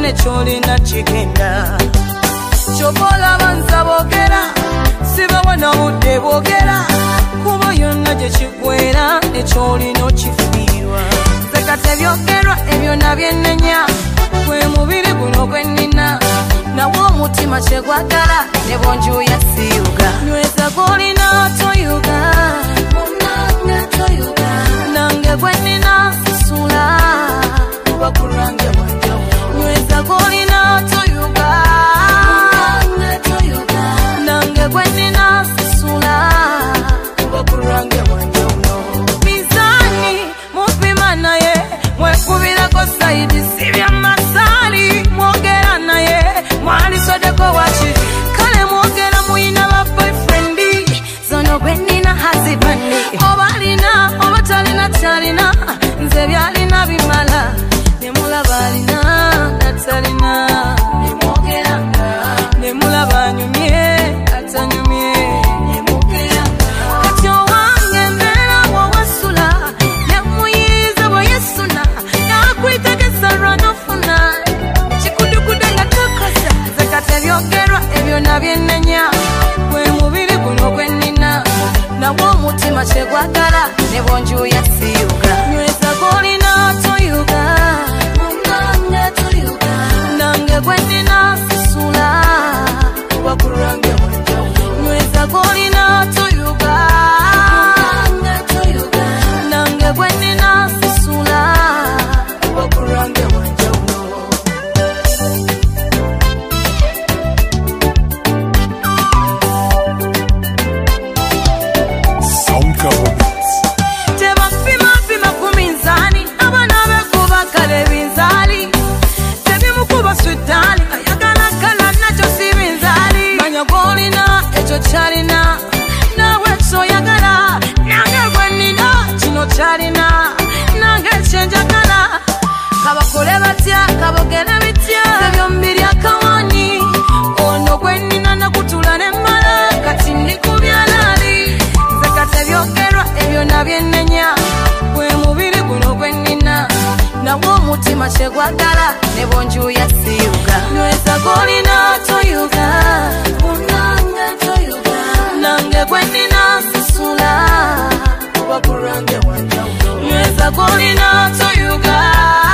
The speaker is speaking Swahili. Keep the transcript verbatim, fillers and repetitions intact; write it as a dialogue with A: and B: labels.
A: necholi na chigenda chobola banza bogera sibabona udde bogera kuba yonna gye kigwera necholi no chifiwa zekate byogerwa ebyo nabyennenya kwe mubiri guno gwennina nawo omutima kyegwagala ne bonju yasiyuga nyweza golina toyuga munanga toyuga nange gwennina sisula bakurange wanjo nyweza golina toyuga munanga toyuga nange gwennina sisula bakurange wanjo mizani mupima naye mwekubirako saidi sibya masali mwogera naye mwali sodeko wachi kale mwogera muyina ba boyfriendi zono gwenina hazibani obalina obatalina talina nze byalina bimala nemulaba alina natalina nemwogera nemulaba nyumye atanyumye nemwogera kati owange mbera wawasula nemuyiza bweyesuna nakwitegesa lwanofuna chikudukudanga tokosa zekate byogerwa ebyo nabyennenya kwe mubiri guno gwennina nawo omutima kyegwagala ne bonju yasiyuga nyweza golina toyuga munanga toyuga nange gwennina sisula bakurange wanjo nyweza golina toyuga munanga toyuga nange gwennina sisula bakurange wanjo Charina nawe soyagala nange gwenina kino charina nange kyenjagala kabakole batya kabogere bitya ebyombiri akawani ono gwenina nakutula nemmala kati ndi kubyalali nze kate byogerwa ebyo nabyennenya kwe mubiri guno gwenina nawo omutima kyegwagala ne bonju yasiyuga nyweza golina toyuga munanga toyuga nange gwenina sisula bakurange wanjo nyweza golina toyuga